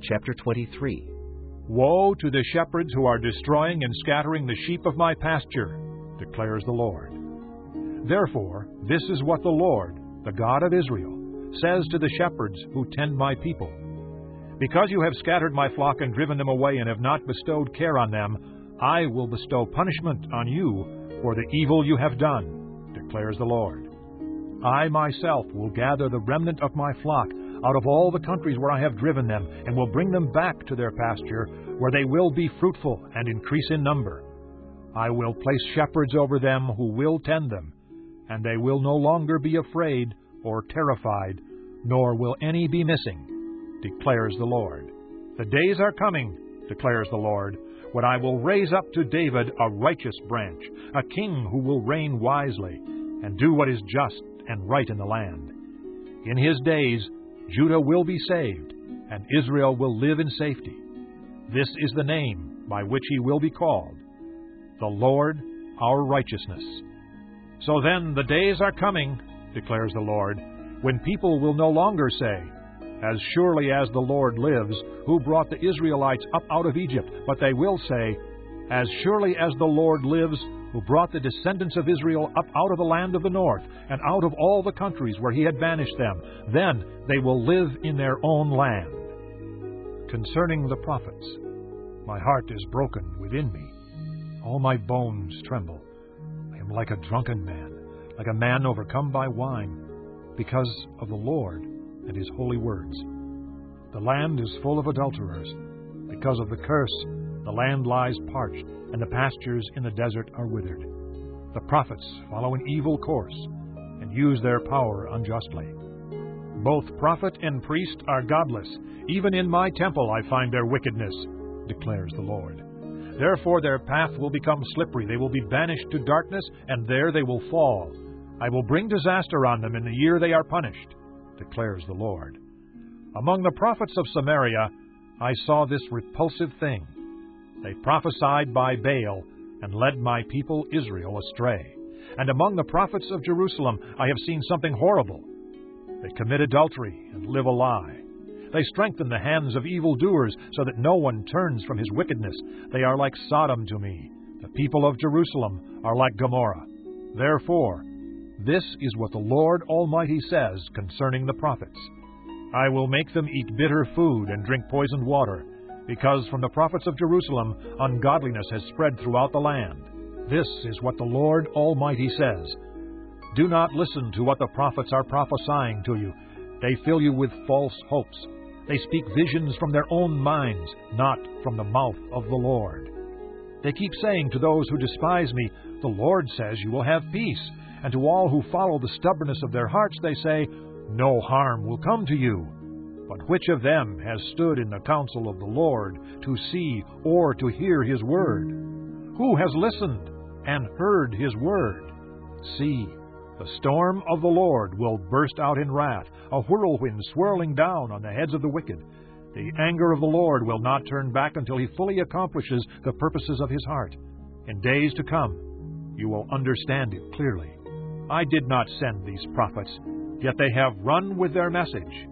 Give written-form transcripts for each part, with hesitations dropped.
chapter 23. Woe to the shepherds who are destroying and scattering the sheep of my pasture, declares the Lord. Therefore, this is what the Lord, the God of Israel, says to the shepherds who tend my people. Because you have scattered my flock and driven them away and have not bestowed care on them, I will bestow punishment on you for the evil you have done, declares the Lord. I myself will gather the remnant of my flock out of all the countries where I have driven them, and will bring them back to their pasture, where they will be fruitful and increase in number. I will place shepherds over them who will tend them, and they will no longer be afraid or terrified, nor will any be missing, declares the Lord. The days are coming, declares the Lord, when I will raise up to David a righteous branch, a king who will reign wisely, and do what is just and right in the land. In his days Judah will be saved, and Israel will live in safety. This is the name by which he will be called, the Lord our righteousness. So then the days are coming, declares the Lord, when people will no longer say, As surely as the Lord lives, who brought the Israelites up out of Egypt, but they will say, As surely as the Lord lives, who brought the descendants of Israel up out of the land of the north, and out of all the countries where he had banished them. Then they will live in their own land. Concerning the prophets, my heart is broken within me. All my bones tremble. I am like a drunken man, like a man overcome by wine, because of the Lord and his holy words. The land is full of adulterers. Because of the curse, the land lies parched, and the pastures in the desert are withered. The prophets follow an evil course and use their power unjustly. Both prophet and priest are godless. Even in my temple I find their wickedness, declares the Lord. Therefore their path will become slippery. They will be banished to darkness, and there they will fall. I will bring disaster on them in the year they are punished, declares the Lord. Among the prophets of Samaria I saw this repulsive thing. They prophesied by Baal and led my people Israel astray. And among the prophets of Jerusalem I have seen something horrible. They commit adultery and live a lie. They strengthen the hands of evildoers so that no one turns from his wickedness. They are like Sodom to me. The people of Jerusalem are like Gomorrah. Therefore, this is what the Lord Almighty says concerning the prophets. I will make them eat bitter food and drink poisoned water, because from the prophets of Jerusalem ungodliness has spread throughout the land. This is what the Lord Almighty says. Do not listen to what the prophets are prophesying to you. They fill you with false hopes. They speak visions from their own minds, not from the mouth of the Lord. They keep saying to those who despise me, The Lord says you will have peace. And to all who follow the stubbornness of their hearts they say, No harm will come to you. But which of them has stood in the counsel of the Lord to see or to hear his word? Who has listened and heard his word? See, the storm of the Lord will burst out in wrath, a whirlwind swirling down on the heads of the wicked. The anger of the Lord will not turn back until he fully accomplishes the purposes of his heart. In days to come, you will understand it clearly. I did not send these prophets, yet they have run with their message.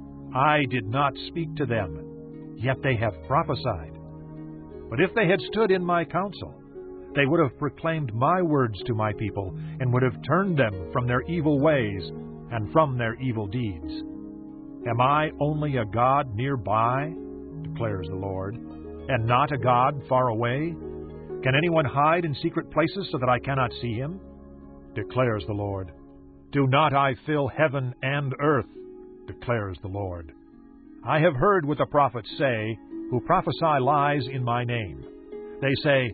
I did not speak to them, yet they have prophesied. But if they had stood in my counsel, they would have proclaimed my words to my people, and would have turned them from their evil ways and from their evil deeds. Am I only a God nearby, declares the Lord, and not a God far away? Can anyone hide in secret places so that I cannot see him? Declares the Lord. Do not I fill heaven and earth, declares the Lord. I have heard what the prophets say, who prophesy lies in my name. They say,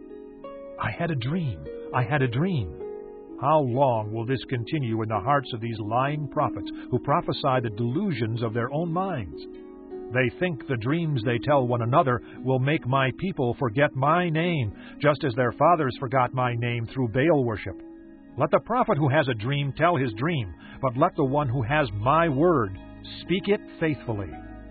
I had a dream, I had a dream. How long will this continue in the hearts of these lying prophets who prophesy the delusions of their own minds? They think the dreams they tell one another will make my people forget my name, just as their fathers forgot my name through Baal worship. Let the prophet who has a dream tell his dream, but let the one who has my word speak it faithfully.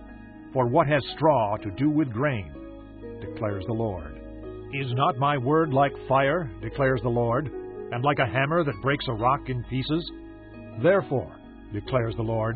For what has straw to do with grain, declares the Lord? Is not my word like fire, declares the Lord, and like a hammer that breaks a rock in pieces? Therefore, declares the Lord,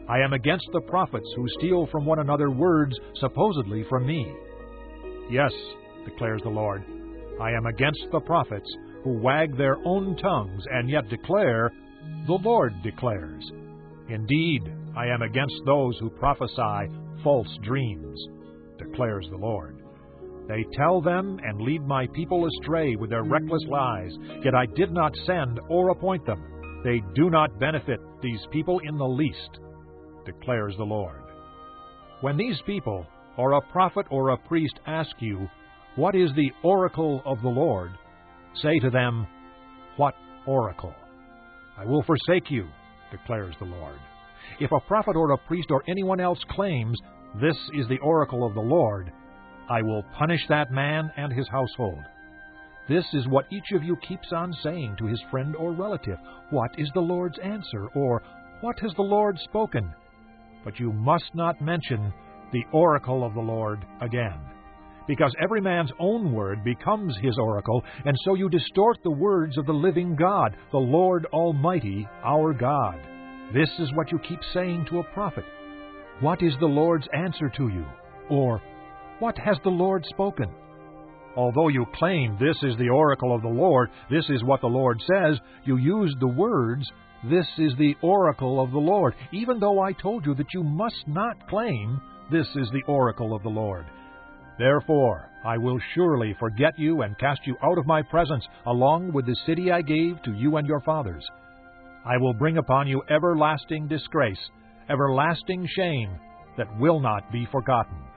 I am against the prophets who steal from one another words supposedly from me. Yes, declares the Lord, I am against the prophets who wag their own tongues and yet declare, the Lord declares. Indeed, I am against those who prophesy false dreams, declares the Lord. They tell them and lead my people astray with their reckless lies, yet I did not send or appoint them. They do not benefit these people in the least, declares the Lord. When these people, or a prophet or a priest, ask you, what is the oracle of the Lord? Say to them, what oracle? I will forsake you, declares the Lord. If a prophet or a priest or anyone else claims, this is the oracle of the Lord, I will punish that man and his household. This is what each of you keeps on saying to his friend or relative. What is the Lord's answer? Or, what has the Lord spoken? But you must not mention the oracle of the Lord again, because every man's own word becomes his oracle, and so you distort the words of the living God, the Lord Almighty, our God. This is what you keep saying to a prophet. What is the Lord's answer to you? Or, what has the Lord spoken? Although you claim this is the oracle of the Lord, this is what the Lord says, you use the words, this is the oracle of the Lord, even though I told you that you must not claim this is the oracle of the Lord. Therefore, I will surely forget you and cast you out of my presence, along with the city I gave to you and your fathers. I will bring upon you everlasting disgrace, everlasting shame that will not be forgotten.